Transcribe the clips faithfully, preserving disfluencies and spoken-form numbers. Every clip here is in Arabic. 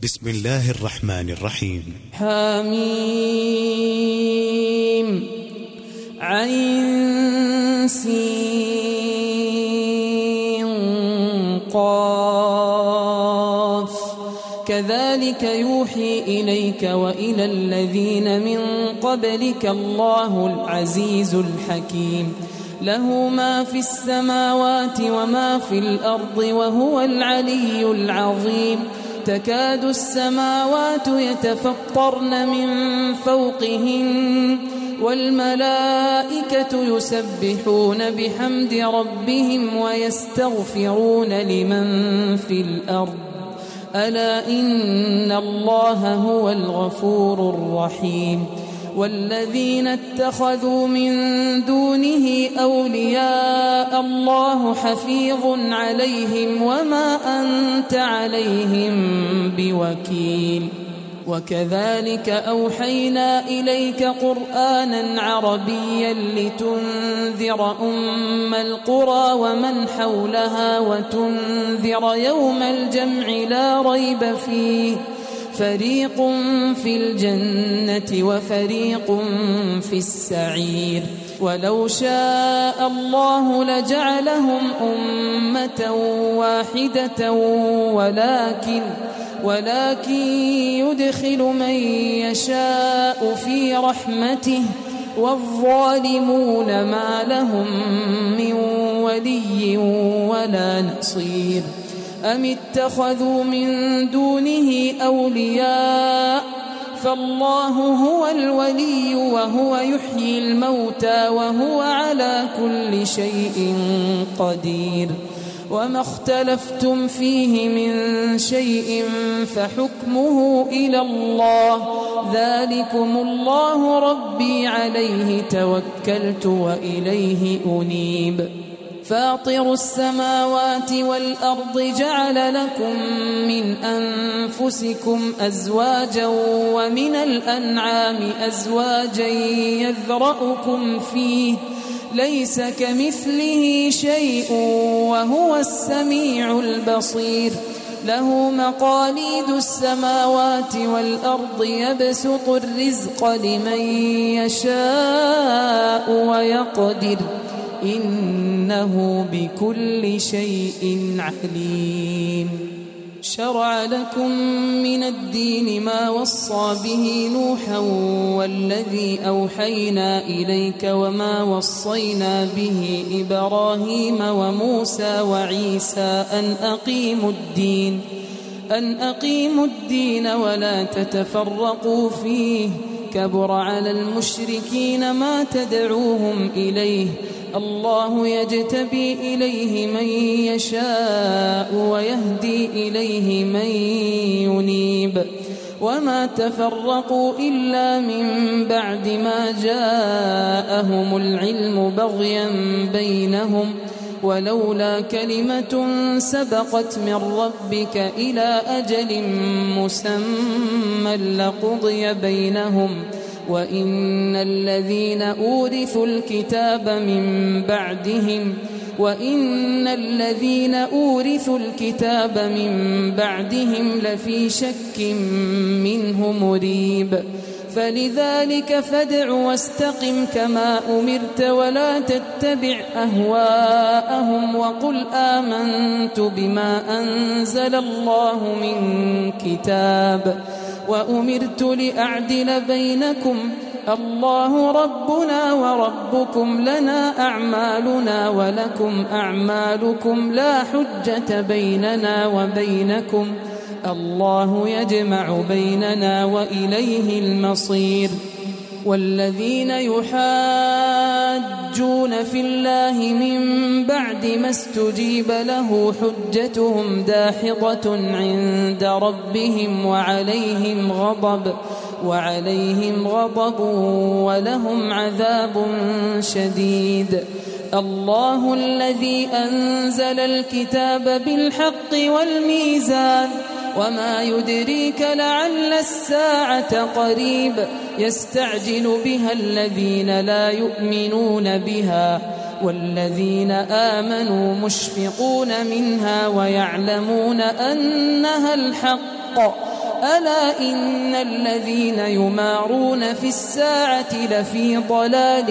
بسم الله الرحمن الرحيم. حميم عين سين قاف كذلك يوحي إليك وإلى الذين من قبلك الله العزيز الحكيم له ما في السماوات وما في الأرض وهو العلي العظيم تكاد السماوات يتفطرن من فوقهن والملائكة يسبحون بحمد ربهم ويستغفرون لمن في الأرض ألا إن الله هو الغفور الرحيم والذين اتخذوا من دونه أولياء الله حفيظ عليهم وما أنت عليهم بوكيل وكذلك أوحينا إليك قرآنا عربيا لتنذر أم القرى ومن حولها وتنذر يوم الجمع لا ريب فيه فريق في الجنة وفريق في السعير ولو شاء الله لجعلهم أمة واحدة ولكن ولكن يدخل من يشاء في رحمته والظالمون ما لهم من ولي ولا نصير أم اتخذوا من دونه أولياء فالله هو الولي وهو يحيي الموتى وهو على كل شيء قدير وما اختلفتم فيه من شيء فحكمه إلى الله ذلكم الله ربي عليه توكلت وإليه أنيب فاطر السماوات والأرض جعل لكم من أنفسكم أزواجا ومن الأنعام أزواجا يذرأكم فيه ليس كمثله شيء وهو السميع البصير له مقاليد السماوات والأرض يبسط الرزق لمن يشاء ويقدر إنه بكل شيء عليم شرع لكم من الدين ما وصى به نوحا والذي أوحينا إليك وما وصينا به إبراهيم وموسى وعيسى أن أقيموا الدين أن أقيموا الدين ولا تتفرقوا فيه كبر على المشركين ما تدعوهم إليه الله يجتبي إليه من يشاء ويهدي إليه من ينيب وما تفرقوا إلا من بعد ما جاءهم العلم بغيا بينهم ولولا كلمة سبقت من ربك إلى أجل مسمى لقضي بينهم وإن الذين أورثوا الكتاب من بعدهم وإن الذين أورثوا الكتاب من بعدهم لفي شك منه مريب فلذلك فادع واستقم كما أمرت ولا تتبع أهواءهم وقل آمنت بما أنزل الله من كتاب وأمرت لأعدل بينكم الله ربنا وربكم لنا أعمالنا ولكم أعمالكم لا حجة بيننا وبينكم الله يجمع بيننا وإليه المصير والذين يحاجون في الله من بعد ما استجيب له حجتهم داحضة عند ربهم وعليهم غضب وعليهم غضب ولهم عذاب شديد الله الذي أنزل الكتاب بالحق والميزان وما يدريك لعل الساعة قريب يستعجل بها الذين لا يؤمنون بها والذين آمنوا مشفقون منها ويعلمون أنها الحق ألا إن الذين يمارون في الساعة لفي ضلال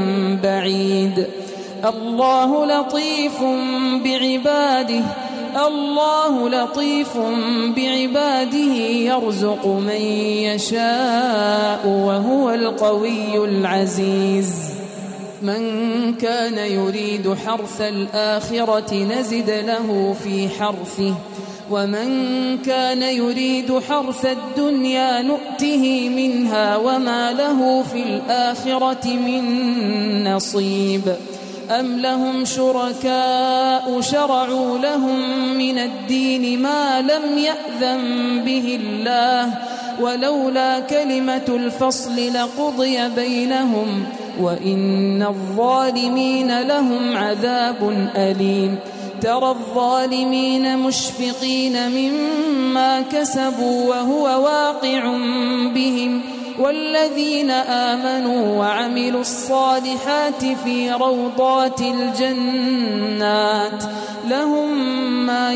بعيد الله لطيف بعباده الله لطيف بعباده يرزق من يشاء وهو القوي العزيز من كان يريد حرث الآخرة نزد له في حرثه ومن كان يريد حرث الدنيا نؤته منها وما له في الآخرة من نصيب أم لهم شركاء شرعوا لهم من الدين ما لم يأذن به الله ولولا كلمة الفصل لقضي بينهم وإن الظالمين لهم عذاب أليم ترى الظالمين مشفقين مما كسبوا وهو واقع بهم والذين آمنوا وعملوا الصالحات في روضات الجنات لهم ما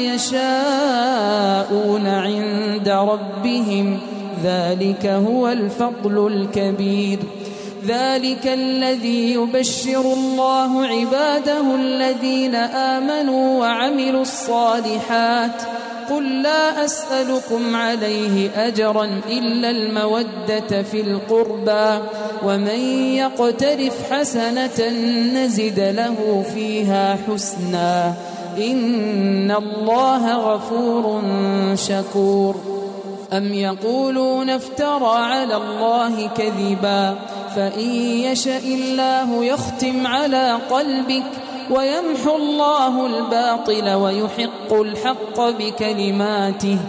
يشاءون عند ربهم ذلك هو الفضل الكبير ذلك الذي يبشر الله عباده الذين آمنوا وعملوا الصالحات قل لا أسألكم عليه أجرا إلا المودة في القربى ومن يقترف حسنة نزد له فيها حسنا إن الله غفور شكور أم يقولون افترى على الله كذبا فإن يشأ الله يختم على قلبك ويمحو الله الباطل ويحق الحق بكلماته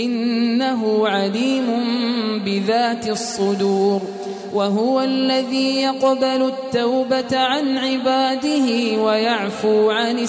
إنه عليم بذات الصدور وهو الذي يقبل التوبة عن عباده ويعفو عن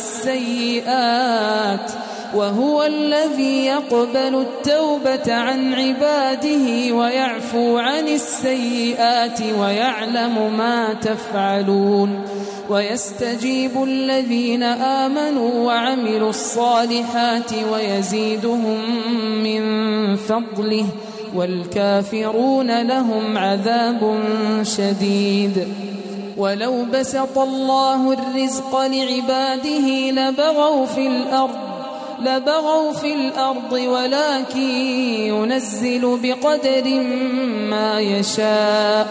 السيئات وهو الذي يقبل التوبة عن عباده ويعفو عن السيئات ويعلم ما تفعلون ويستجيب الذين آمنوا وعملوا الصالحات ويزيدهم من فضله والكافرون لهم عذاب شديد ولو بسط الله الرزق لعباده لبغوا في الأرض لبغوا في الأرض ولكن ينزل بقدر ما يشاء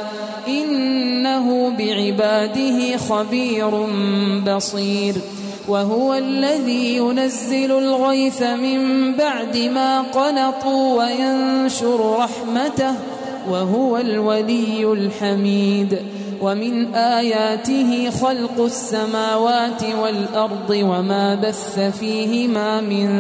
إنه بعباده خبير بصير وهو الذي ينزل الغيث من بعد ما قنطوا وينشر رحمته وهو الولي الحميد ومن آياته خلق السماوات والأرض وما بث فيهما من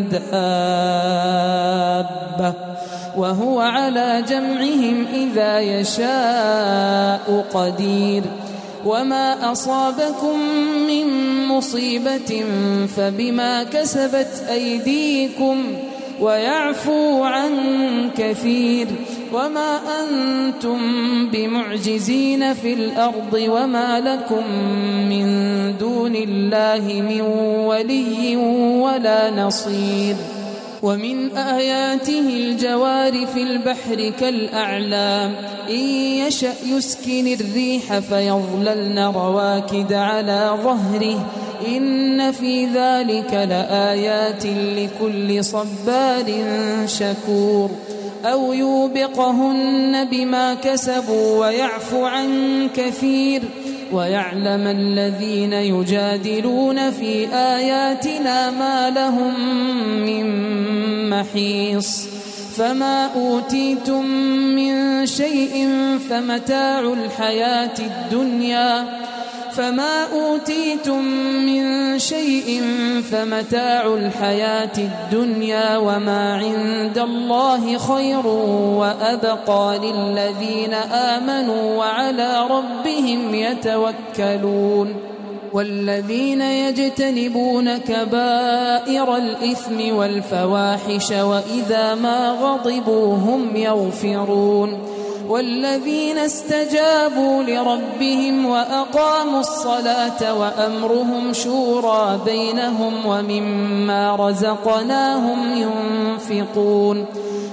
دابة وهو على جمعهم إذا يشاء قدير وما أصابكم من مصيبة فبما كسبت أيديكم ويعفو عن كثير وما أنتم بمعجزين في الأرض وما لكم من دون الله من ولي ولا نصير ومن آياته الجوار في البحر كالأعلام إن يشأ يسكن الريح فيظللن رواكد على ظهره إن في ذلك لآيات لكل صبار شكور أو يوبقهن بما كسبوا ويعفو عن كثير ويعلم الذين يجادلون في آياتنا ما لهم من محيص فما أوتيتم من شيء فمتاع الحياة الدنيا فما أوتيتم من شيء فمتاع الحياة الدنيا وما عند الله خير وأبقى للذين آمنوا وعلى ربهم يتوكلون والذين يجتنبون كبائر الإثم والفواحش وإذا ما غضبوا هم يغفرون والذين استجابوا لربهم وأقاموا الصلاة وأمرهم شورى بينهم ومما رزقناهم ينفقون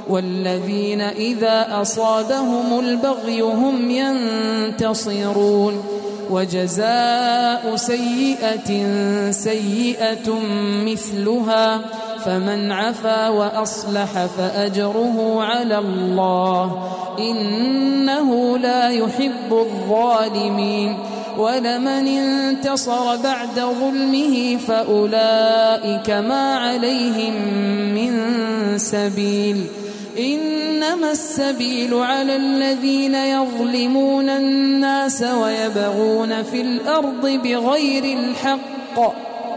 والذين إذا أصابهم البغي هم ينتصرون وجزاء سيئة سيئة مثلها فمن عفا وأصلح فأجره على الله إنه لا يحب الظالمين ولمن انتصر بعد ظلمه فأولئك ما عليهم من سبيل إنما السبيل على الذين يظلمون الناس ويبغون في الأرض بغير الحق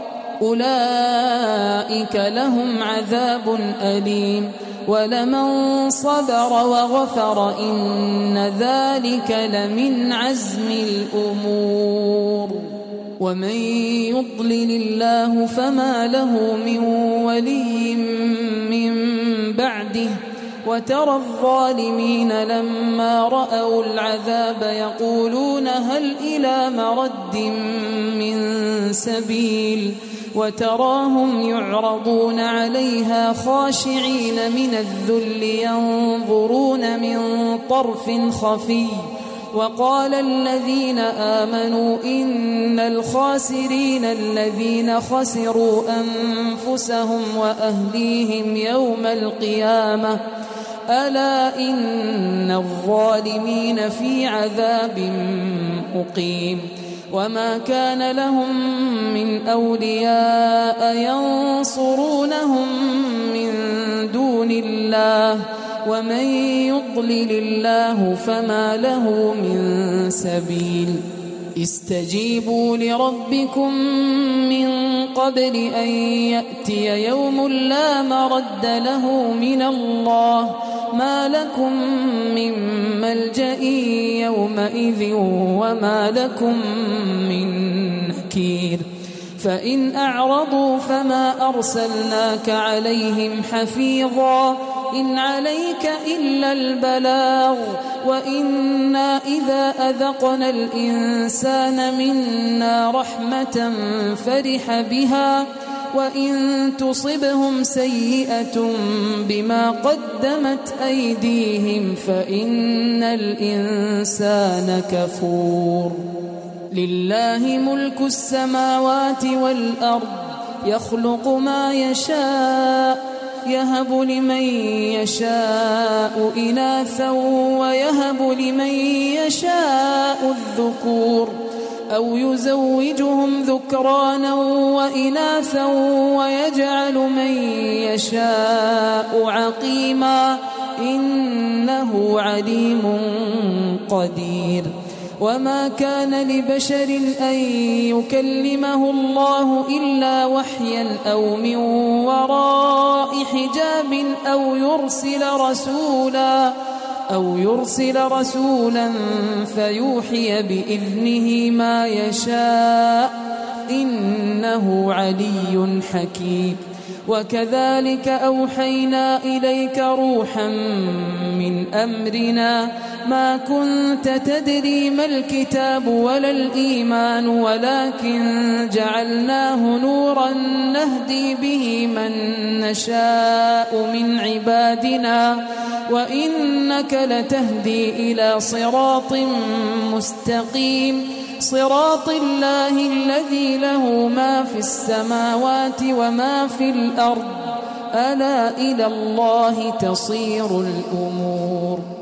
أولئك لهم عذاب أليم ولمن صبر وغفر إن ذلك لمن عزم الأمور ومن يضلل الله فما له من ولي من بعده وترى الظالمين لما رأوا العذاب يقولون هل إلى مرد من سبيل وتراهم يعرضون عليها خاشعين من الذل ينظرون من طرف خفي وقال الذين آمنوا إن الخاسرين الذين خسروا أنفسهم وأهليهم يوم القيامة ألا إن الظالمين في عذاب مقيم وما كان لهم من أولياء ينصرونهم من دون الله ومن يضلل الله فما له من سبيل استجيبوا لربكم من قبل أن يأتي يوم لا مرد له من الله ما لكم من ملجأ يومئذ وما لكم من نكير فإن أعرضوا فما أرسلناك عليهم حفيظا إن عليك إلا البلاغ وإنا إذا أذقنا الإنسان منا رحمة فرح بها وإن تصبهم سيئة بما قدمت أيديهم فإن الإنسان كفور لله ملك السماوات والأرض يخلق ما يشاء يهب لمن يشاء إناثا ويهب لمن يشاء الذكور أو يزوجهم ذكرانا وإناثا ويجعل من يشاء عقيما إنه عليم قدير وما كان لبشر أن يكلمه الله إلا وحيا أو من وراء حجاب أو يرسل رسولا أو يرسل رسولا فيوحي بإذنه ما يشاء إنه علي حكيم وكذلك أوحينا إليك روحا من أمرنا ما كنت تدري ما الكتاب ولا الإيمان ولكن جعلناه نورا نهدي به من نشاء من عبادنا وإنك لتهدي إلى صراط مستقيم صراط الله الذي له ما في السماوات وما في الأرض ألا إلى الله تصير الأمور